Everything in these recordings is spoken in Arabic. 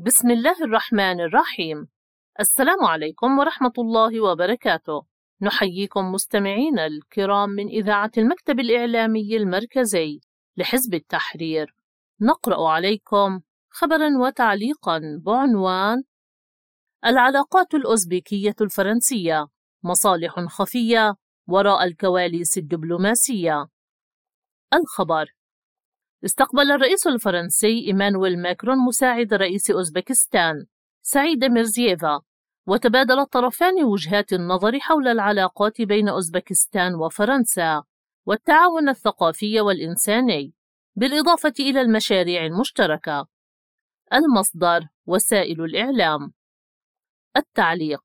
بسم الله الرحمن الرحيم. السلام عليكم ورحمة الله وبركاته. نحييكم مستمعينا الكرام من إذاعة المكتب الإعلامي المركزي لحزب التحرير. نقرأ عليكم خبرا وتعليقا بعنوان: العلاقات الأوزبكية الفرنسية، مصالح خفية وراء الكواليس الدبلوماسية. الخبر: استقبل الرئيس الفرنسي إيمانويل ماكرون مساعد رئيس أوزبكستان سعيد ميرزييفا، وتبادل الطرفان وجهات النظر حول العلاقات بين أوزبكستان وفرنسا والتعاون الثقافي والإنساني، بالإضافة إلى المشاريع المشتركة. المصدر: وسائل الإعلام. التعليق: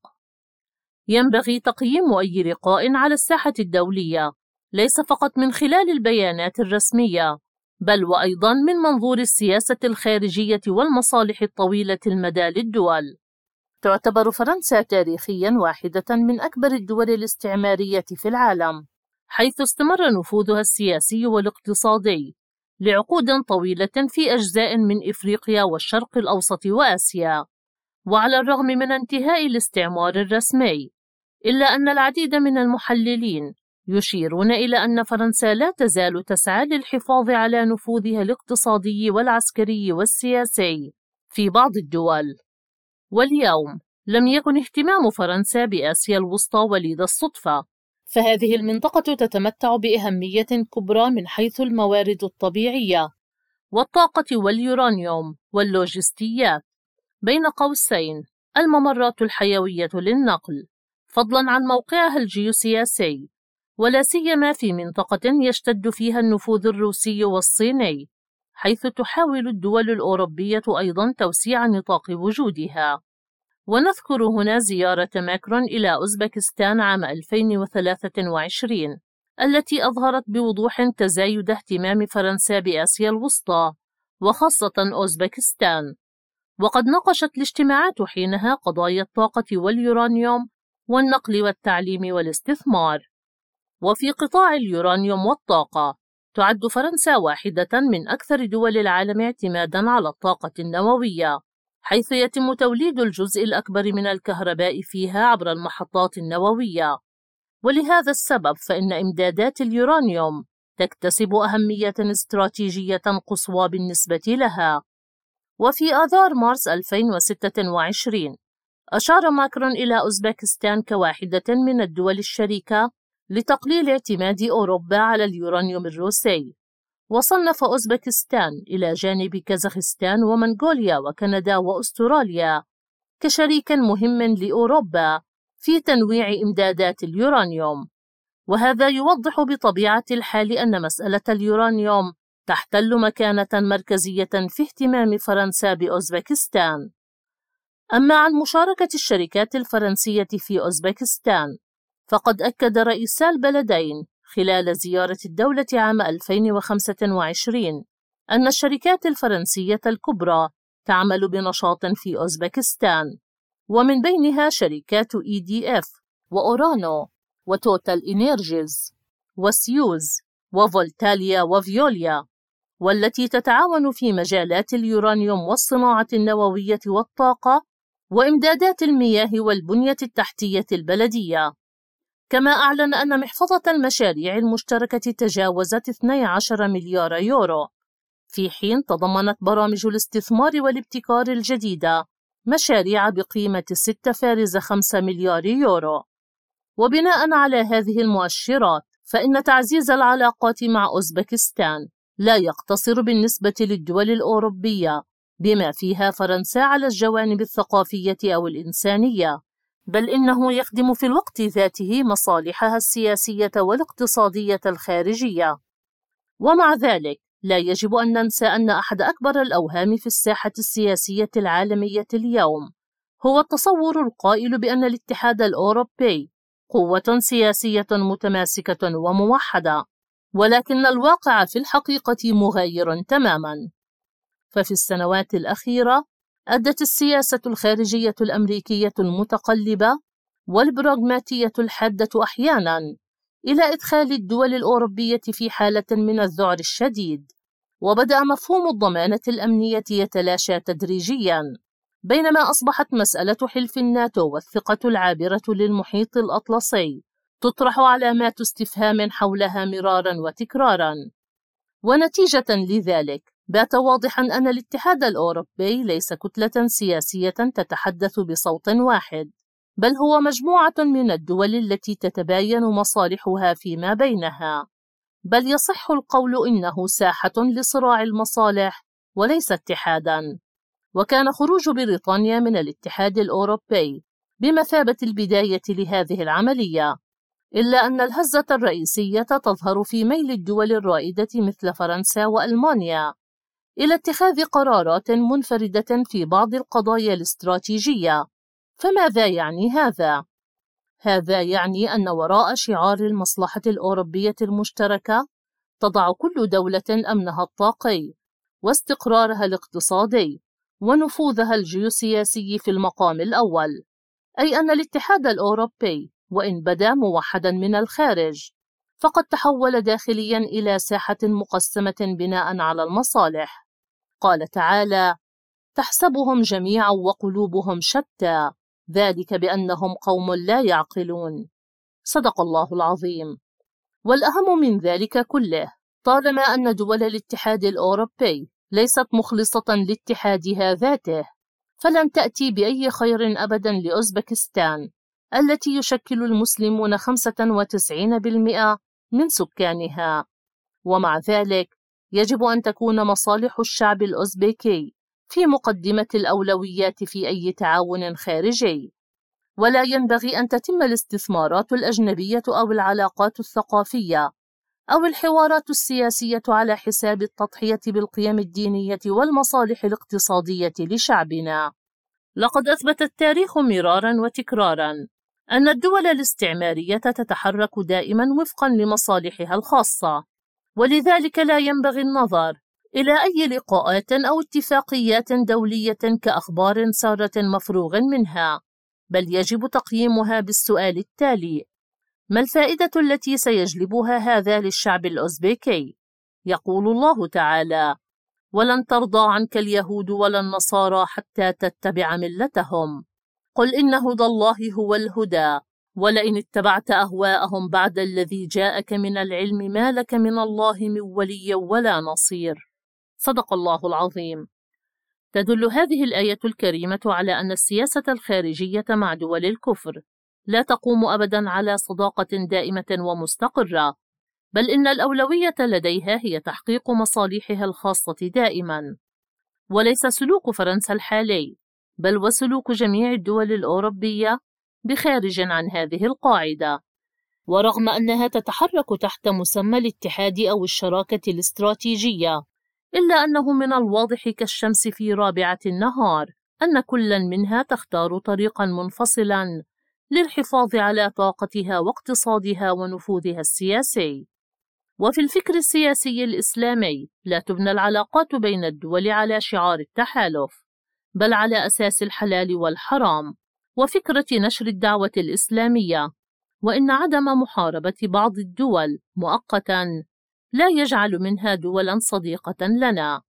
ينبغي تقييم أي لقاء على الساحة الدولية ليس فقط من خلال البيانات الرسمية، بل وأيضاً من منظور السياسة الخارجية والمصالح الطويلة المدى للدول. تعتبر فرنسا تاريخياً واحدة من أكبر الدول الاستعمارية في العالم، حيث استمر نفوذها السياسي والاقتصادي لعقود طويلة في أجزاء من إفريقيا والشرق الأوسط وآسيا. وعلى الرغم من انتهاء الاستعمار الرسمي، إلا أن العديد من المحللين يشيرون إلى أن فرنسا لا تزال تسعى للحفاظ على نفوذها الاقتصادي والعسكري والسياسي في بعض الدول. واليوم لم يكن اهتمام فرنسا بآسيا الوسطى وليد الصدفة، فهذه المنطقة تتمتع بأهمية كبرى من حيث الموارد الطبيعية والطاقة واليورانيوم واللوجستيات، بين قوسين الممرات الحيوية للنقل، فضلاً عن موقعها الجيوسياسي، ولا سيما في منطقة يشتد فيها النفوذ الروسي والصيني، حيث تحاول الدول الأوروبية أيضاً توسيع نطاق وجودها. ونذكر هنا زيارة ماكرون إلى أوزبكستان عام 2023 التي أظهرت بوضوح تزايد اهتمام فرنسا بآسيا الوسطى وخاصة أوزبكستان. وقد ناقشت الاجتماعات حينها قضايا الطاقة واليورانيوم والنقل والتعليم والاستثمار. وفي قطاع اليورانيوم والطاقة، تعد فرنسا واحدة من أكثر دول العالم اعتماداً على الطاقة النووية، حيث يتم توليد الجزء الأكبر من الكهرباء فيها عبر المحطات النووية. ولهذا السبب فإن إمدادات اليورانيوم تكتسب أهمية استراتيجية قصوى بالنسبة لها. وفي آذار مارس 2026 أشار ماكرون إلى أوزبكستان كواحدة من الدول الشريكة لتقليل اعتماد أوروبا على اليورانيوم الروسي، وصنف أوزبكستان إلى جانب كازاخستان ومنغوليا وكندا وأستراليا كشريك مهم لأوروبا في تنويع إمدادات اليورانيوم. وهذا يوضح بطبيعة الحال أن مسألة اليورانيوم تحتل مكانة مركزية في اهتمام فرنسا بأوزبكستان. أما عن مشاركة الشركات الفرنسية في أوزبكستان، فقد أكد رئيسا البلدين خلال زيارة الدولة عام 2025 أن الشركات الفرنسية الكبرى تعمل بنشاط في أوزبكستان، ومن بينها شركات EDF وأورانو وتوتال إنيرجيز وسيوز وفولتاليا وفيوليا، والتي تتعاون في مجالات اليورانيوم والصناعة النووية والطاقة وإمدادات المياه والبنية التحتية البلدية. كما أعلن أن محفظة المشاريع المشتركة تجاوزت 12 مليار يورو، في حين تضمنت برامج الاستثمار والابتكار الجديدة مشاريع بقيمة 6.5 مليار يورو. وبناء على هذه المؤشرات، فإن تعزيز العلاقات مع أوزبكستان لا يقتصر بالنسبة للدول الأوروبية بما فيها فرنسا على الجوانب الثقافية أو الإنسانية، بل إنه يخدم في الوقت ذاته مصالحها السياسية والاقتصادية الخارجية. ومع ذلك لا يجب أن ننسى أن أحد أكبر الأوهام في الساحة السياسية العالمية اليوم هو التصور القائل بأن الاتحاد الأوروبي قوة سياسية متماسكة وموحدة، ولكن الواقع في الحقيقة مغاير تماماً. ففي السنوات الأخيرة أدت السياسة الخارجية الأمريكية المتقلبة والبراغماتية الحادة أحياناً إلى إدخال الدول الأوروبية في حالة من الذعر الشديد، وبدأ مفهوم الضمانة الأمنية يتلاشى تدريجياً، بينما أصبحت مسألة حلف الناتو والثقة العابرة للمحيط الأطلسي تطرح علامات استفهام حولها مرارا وتكرارا. ونتيجة لذلك بات واضحا أن الاتحاد الأوروبي ليس كتلة سياسية تتحدث بصوت واحد، بل هو مجموعة من الدول التي تتباين مصالحها فيما بينها، بل يصح القول إنه ساحة لصراع المصالح وليس اتحادا. وكان خروج بريطانيا من الاتحاد الأوروبي بمثابة البداية لهذه العملية، إلا أن الهزة الرئيسية تظهر في ميل الدول الرائدة مثل فرنسا وألمانيا إلى اتخاذ قرارات منفردة في بعض القضايا الاستراتيجية. فماذا يعني هذا؟ هذا يعني أن وراء شعار المصلحة الأوروبية المشتركة تضع كل دولة أمنها الطاقي واستقرارها الاقتصادي ونفوذها الجيوسياسي في المقام الأول، أي أن الاتحاد الأوروبي وإن بدا موحدا من الخارج فقد تحول داخليا إلى ساحة مقسمة بناء على المصالح. قال تعالى: تحسبهم جميعا وقلوبهم شتى ذلك بأنهم قوم لا يعقلون. صدق الله العظيم. والأهم من ذلك كله، طالما أن دول الاتحاد الأوروبي ليست مخلصة لاتحادها ذاته، فلن تأتي بأي خير أبدا لأوزبكستان التي يشكل المسلمون 95% من سكانها. ومع ذلك يجب أن تكون مصالح الشعب الأوزبكي في مقدمة الأولويات في أي تعاون خارجي، ولا ينبغي أن تتم الاستثمارات الأجنبية أو العلاقات الثقافية أو الحوارات السياسية على حساب التضحية بالقيم الدينية والمصالح الاقتصادية لشعبنا. لقد أثبت التاريخ مرارا وتكرارا أن الدول الاستعمارية تتحرك دائما وفقا لمصالحها الخاصة، ولذلك لا ينبغي النظر إلى أي لقاءات أو اتفاقيات دولية كأخبار سارة مفروغ منها، بل يجب تقييمها بالسؤال التالي: ما الفائدة التي سيجلبها هذا للشعب الأوزبكي؟ يقول الله تعالى: ولن ترضى عنك اليهود ولا النصارى حتى تتبع ملتهم، قل إن هدى الله هو الهدى، ولئن اتبعت أهواءهم بعد الذي جاءك من العلم ما لك من الله من ولي ولا نصير. صدق الله العظيم. تدل هذه الآية الكريمة على أن السياسة الخارجية مع دول الكفر لا تقوم أبدا على صداقة دائمة ومستقرة، بل إن الأولوية لديها هي تحقيق مصالحها الخاصة دائما، وليس سلوك فرنسا الحالي، بل وسلوك جميع الدول الأوروبية بخارج عن هذه القاعدة. ورغم أنها تتحرك تحت مسمى الاتحاد أو الشراكة الاستراتيجية، إلا أنه من الواضح كالشمس في رابعة النهار أن كل منها تختار طريقا منفصلا للحفاظ على طاقتها واقتصادها ونفوذها السياسي. وفي الفكر السياسي الإسلامي لا تبنى العلاقات بين الدول على شعار التحالف، بل على أساس الحلال والحرام وفكرة نشر الدعوة الإسلامية، وإن عدم محاربة بعض الدول مؤقتا لا يجعل منها دولا صديقة لنا.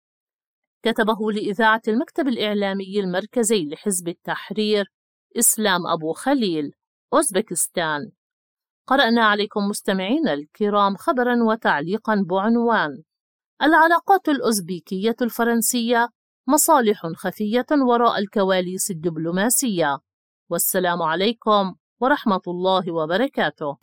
كتبه لإذاعة المكتب الإعلامي المركزي لحزب التحرير إسلام أبو خليل، أوزبكستان. قرأنا عليكم مستمعين الكرام خبرا وتعليقا بعنوان: العلاقات الأوزبكية الفرنسية مصالح خفية وراء الكواليس الدبلوماسية. والسلام عليكم ورحمة الله وبركاته.